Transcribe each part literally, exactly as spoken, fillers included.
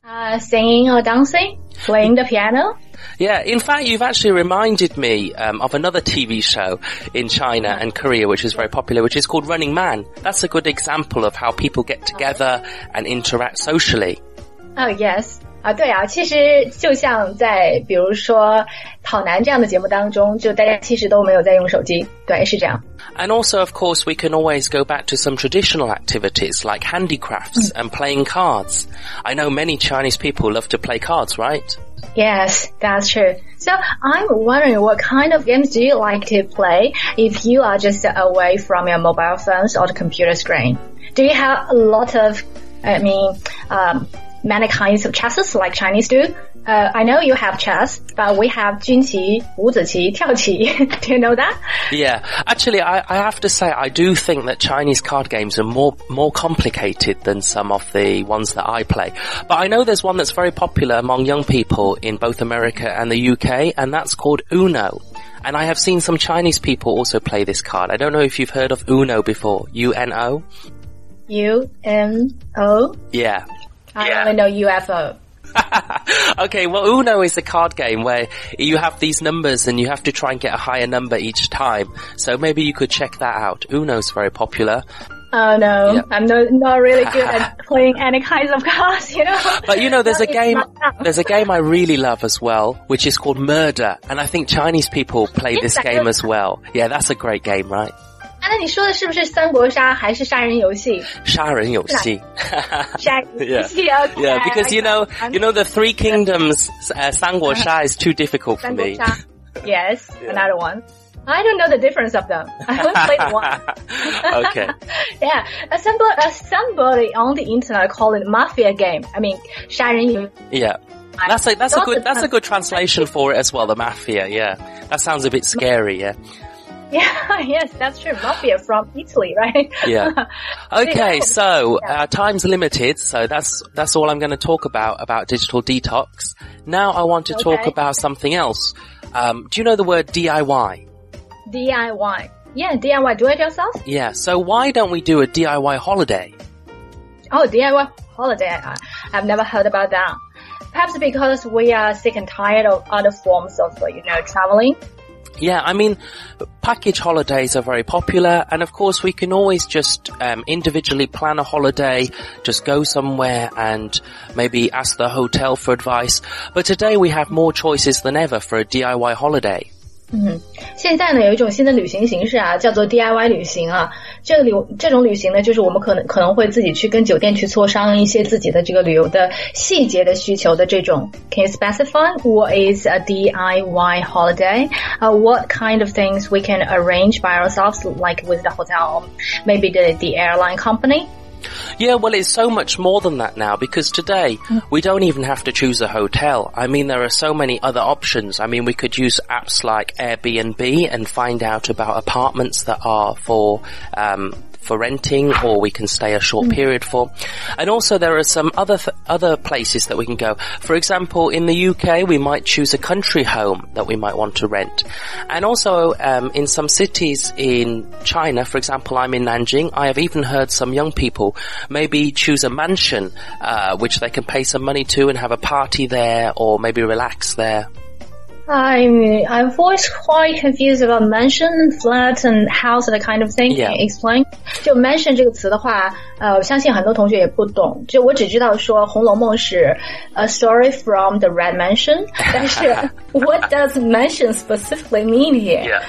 Uh, singing or dancing, playing the piano. Yeah, in fact, you've actually reminded me um, of another T V show in China and Korea, which is very popular, which is called Running Man. That's a good example of how people get together and interact socially. Oh, yes. 啊，对啊，其实就像在比如说跑男这样的节目当中，就大家其实都没有在用手机，对，是这样。 And also, of course, we can always go back to some traditional activities like handicrafts and playing cards. I know many Chinese people love to play cards, right? Yes, that's true. So I'm wondering what kind of games do you like to play if you are just away from your mobile phones or the computer screen? Do you have a lot of, I mean, um, many kinds of chesses like Chinese do? Uh, I know you have chess, but we have 军棋, 五子棋, 跳棋. Do you know that? Yeah. Actually, I, I have to say, I do think that Chinese card games are more, more complicated than some of the ones that I play. But I know there's one that's very popular among young people in both America and the U K, and that's called Uno. And I have seen some Chinese people also play this card. I don't know if you've heard of Uno before. U N O? U N O? Yeah. I yeah. only know U F O. Okay, well, Uno is a card game where you have these numbers and you have to try and get a higher number each time. So maybe you could check that out. Uno's very popular. Oh no, yep. I'm no, not really good at playing any kinds of cards, you know. But you know, there's a game, there's a game I really love as well, which is called Murder. And I think Chinese people play this game as well. Yeah, that's a great game, right? 那你说的是不是三国杀还是杀人游戏？ 杀人游戏。 杀人游戏 yeah. Okay. Yeah, because you know, you know the Three Kingdoms, uh, 三国杀 is too difficult for me. Yes, yeah. Another one. I don't know the difference of them. I only played one. Okay. Yeah, uh, somebody, uh, somebody on the internet called it mafia game. I mean, 杀人游戏. Yeah. That's a, that's a good, that's a good translation for it as well, the mafia, yeah. That sounds a bit scary, yeah. Yeah, yes, that's true. Mafia from Italy, right? Yeah. Okay, so uh, time's limited, so that's that's all I'm going to talk about about digital detox. Now I want to okay. talk about something else. Um, do you know the word D I Y? D I Y. Yeah, D I Y. Do it yourself? Yeah. So why don't we do a D I Y holiday? Oh, D I Y holiday. I, I've never heard about that. Perhaps because we are sick and tired of other forms of, you know, traveling. Yeah, I mean, package holidays are very popular, and of course we can always just um, individually plan a holiday, just go somewhere and maybe ask the hotel for advice. But today we have more choices than ever for a D I Y holiday. 嗯，现在呢有一种新的旅行形式啊，叫做 D I Y 旅行啊。这个旅这种旅行呢，就是我们可能可能会自己去跟酒店去磋商一些自己的这个旅游的细节的需求的这种。Can you specify what is a D I Y holiday? Uh, what kind of things we can arrange by ourselves, like with the hotel, maybe the the airline company? Yeah, well, it's so much more than that now, because today we don't even have to choose a hotel. I mean, there are so many other options. I mean, we could use apps like Airbnb and find out about apartments that are for um for renting, or we can stay a short period for. And also there are some other th- other places that we can go. For example, in the U K, we might choose a country home that we might want to rent. And also um in some cities in China, for example, I'm in Nanjing, I have even heard some young people maybe choose a mansion uh which they can pay some money to and have a party there, or maybe relax there. I mean, I'm always quite confused about mansion, flat, and house, that kind of thing. Yeah. Can you explain? 就 mansion 这个词的话，呃，我相信很多同学也不懂。就我只知道说《红楼梦》是 a story from the Red Mansion， 但是 what does mansion specifically mean here? Yeah.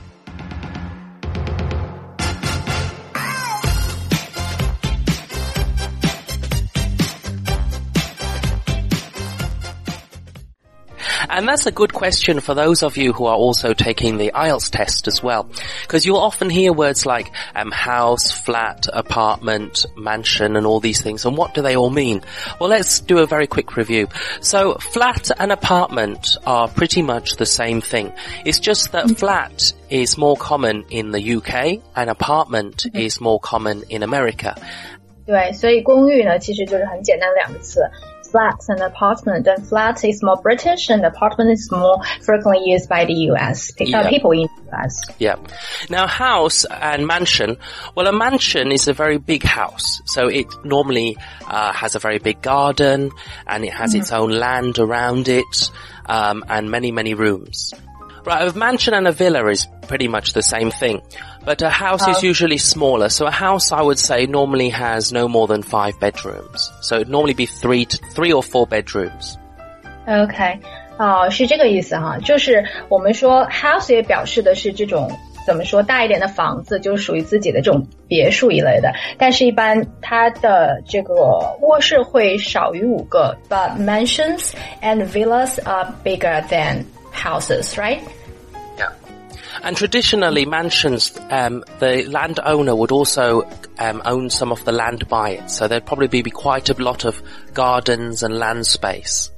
And that's a good question for those of you who are also taking the I E L T S test as well. Because you'll often hear words like um, house, flat, apartment, mansion, and all these things. And what do they all mean? Well, let's do a very quick review. So flat and apartment are pretty much the same thing. It's just that flat is more common in the U K and apartment is more common in America. 对，所以公寓呢其实就是很简单的两个词。 flats and apartment. And flat is more British and apartment is more frequently used by the U S, uh, yeah. people in the U S. Yeah. Now house and mansion, well a mansion is a very big house. So it normally uh, has a very big garden and it has mm-hmm. its own land around it um, and many, many rooms. Right, a mansion and a villa is pretty much the same thing. But a house oh. is usually smaller. So a house, I would say, normally has no more than five bedrooms. So it'd normally be three to, three or four bedrooms. Okay. 哦，是这个意思哈，就是我们说 house 也表示的是这种怎么说大一点的房子，就是属于自己的这种别墅一类的。但是一般它的这个卧室会少于五个 ，but mansions and villas are bigger than houses, right? Yeah. And traditionally, mansions, um, the landowner would also um, own some of the land by it. So there'd probably be quite a lot of gardens and land space.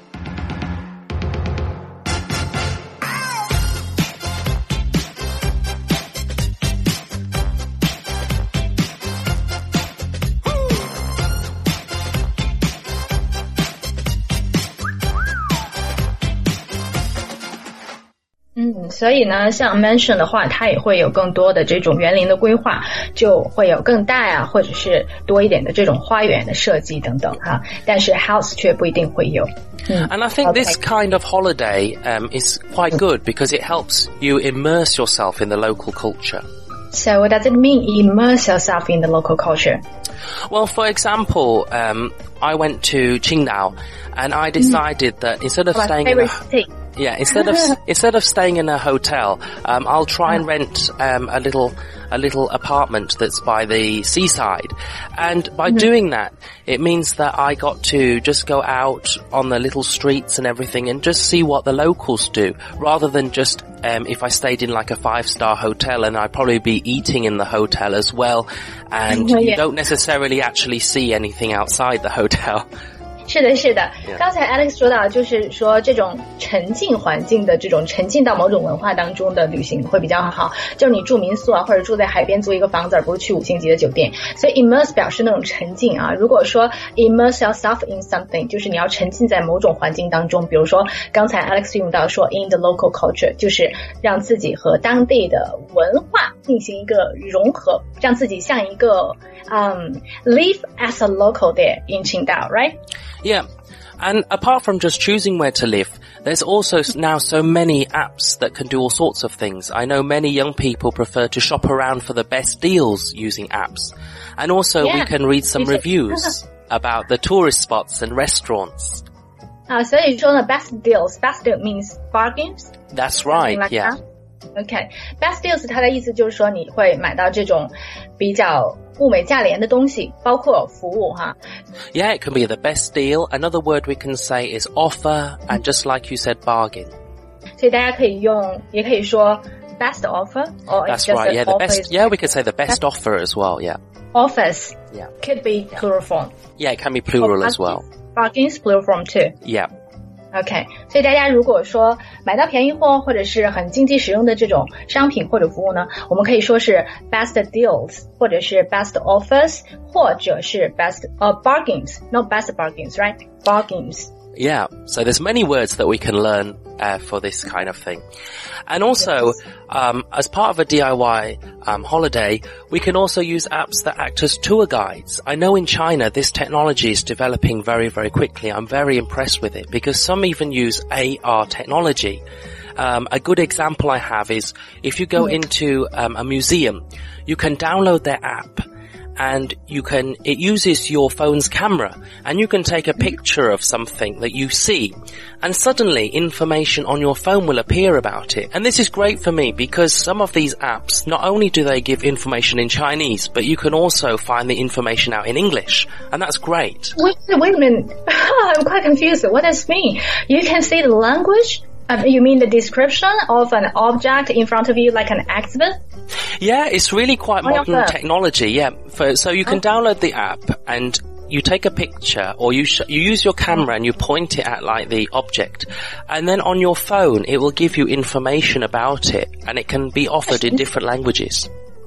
嗯，所以呢，像 mansion 的话，它也会有更多的这种园林的规划，就会有更大啊，或者是多一点的这种花园的设计等等哈。但是 house 却不一定会有。嗯 And I think okay. this kind of holiday um, is quite good because it helps you immerse yourself in the local culture. So what does it mean, immerse yourself in the local culture? Well, for example, um, I went to Qingdao and I decided mm. that instead of My staying favorite in a, city. Yeah, instead of instead of staying in a hotel, um, I'll try and rent um, a little a little apartment that's by the seaside. And by mm-hmm. doing that, it means that I got to just go out on the little streets and everything and just see what the locals do, rather than just um, if I stayed in like a five-star hotel and I'd probably be eating in the hotel as well, and yeah. you don't necessarily actually see anything outside the hotel. 是的，是的。刚才 Alex 说到，就是说这种沉浸环境的这种沉浸到某种文化当中的旅行会比较好。就是你住民宿啊，或者住在海边租一个房子，而不是去五星级的酒店。所以 immerse 表示那种沉浸啊。如果说 immerse yourself in something， 就是你要沉浸在某种环境当中。比如说刚才 Alex 用到说 in the local culture， 就是让自己和当地的文化进行一个融合，让自己像一个um live as a local there in Qingdao, right? Yeah. And apart from just choosing where to live, there's also now so many apps that can do all sorts of things. I know many young people prefer to shop around for the best deals using apps. And also yeah. we can read some reviews about the tourist spots and restaurants. 啊，所以说呢 best deals, best deal means bargains. That's right, like yeah. That. Okay. Best deals 它的意思就是说你会买到这种比较物美价廉的东西，包括服务哈。 Yeah, it can be the best deal. Another word we can say is offer, and just like you said, bargain. 所以大家可以用，也可以说 best offer, or That's just right, yeah, the best, is, yeah, we could say the best offer as well, yeah. Offers. Yeah. Could be plural form. Yeah, it can be plural as well. Bargains, plural form too. Yeah. OK， 所以大家如果说买到便宜货或者是很经济实用的这种商品或者服务呢，我们可以说是 best deals， 或者是 best offers， 或者是 best uh, bargains, not best bargains, right? Bargains. Yeah, so there's many words that we can learn uh, for this kind of thing. And also, yes. um, as part of a D I Y um, holiday, we can also use apps that act as tour guides. I know in China this technology is developing very, very quickly. I'm very impressed with it because some even use A R technology. Um, a good example I have is if you go mm-hmm. into um, a museum, you can download their app. And you can, it uses your phone's camera and you can take a picture of something that you see and suddenly information on your phone will appear about it. And this is great for me because some of these apps, not only do they give information in Chinese, but you can also find the information out in English. And that's great. Wait, wait a minute. I'm quite confused. What does this mean? You can see the language? Uh, you mean the description of an object in front of you like an exhibit? Yeah, it's really quite modern technology, yeah. For, so you can oh. download the app and you take a picture or you sh- you use your camera and you point it at like the object. And then on your phone it will give you information about it and it can be offered in different languages.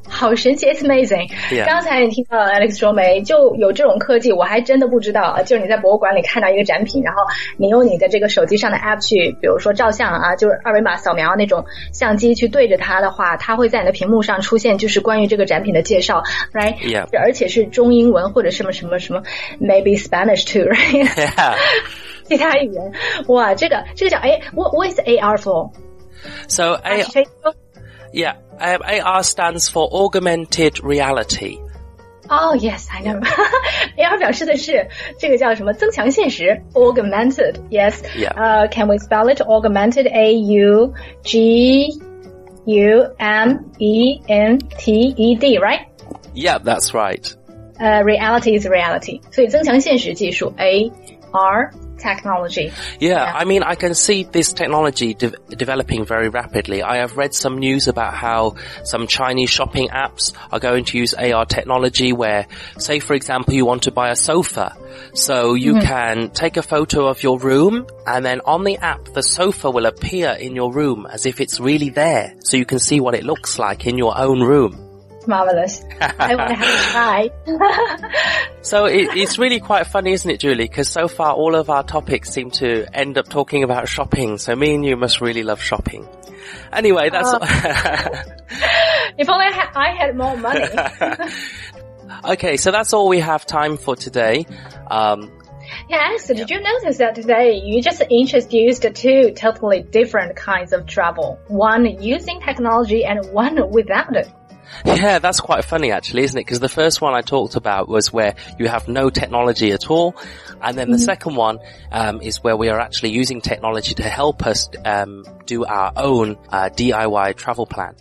好神奇 ，It's amazing。 Yeah. 刚才你听到 Alex 说没，就有这种科技，我还真的不知道啊。就是你在博物馆里看到一个展品，然后你用你的这个手机上的 app 去，比如说照相啊，就是二维码扫描那种相机去对着它的话，它会在你的屏幕上出现就是关于这个展品的介绍 ，right？ Yeah. 而且是中英文或者什么什么什么 ，maybe Spanish too，right？ Yeah. 其他语言，哇，这个这个叫哎 ，what what is A R for？ So A Yeah, um, A R stands for Augmented Reality. Oh yes, I know. A R 表示的是这个叫什么增强现实 Augmented, yes. Yeah. Uh, can we spell it? Augmented, A U G U M E N T E D, right? Yeah, that's right. Uh, reality is reality. 所以增强现实技术 A R technology. Yeah, Yeah. I mean, I can see this technology de- developing very rapidly. I have read some news about how some Chinese shopping apps are going to use A R technology where, say for example, you want to buy a sofa. So you mm-hmm. can take a photo of your room and then on the app, the sofa will appear in your room as if it's really there. So you can see what it looks like in your own room. Marvelous. I want to have a try. So it, it's really quite funny, isn't it, Julie? Because so far all of our topics seem to end up talking about shopping. So me and you must really love shopping. Anyway, that's... Uh, if only I had, I had more money. Okay, so that's all we have time for today. Um, Yeah, Alex, did you notice that today you just introduced two totally different kinds of travel? One using technology and one without it. Yeah, that's quite funny actually, isn't it? Because the first one I talked about was where you have no technology at all. And then the mm-hmm. second one um, is where we are actually using technology to help us um, do our own uh, D I Y travel plan.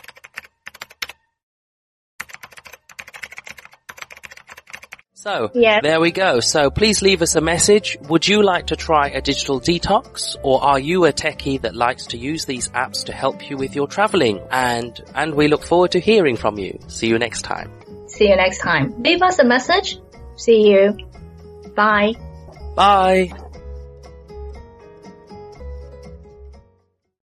So, yeah. There we go. So please leave us a message. Would you like to try a digital detox, or are you a techie that likes to use these apps to help you with your traveling? And, and we look forward to hearing from you. See you next time. See you next time. Leave us a message. See you. Bye. Bye.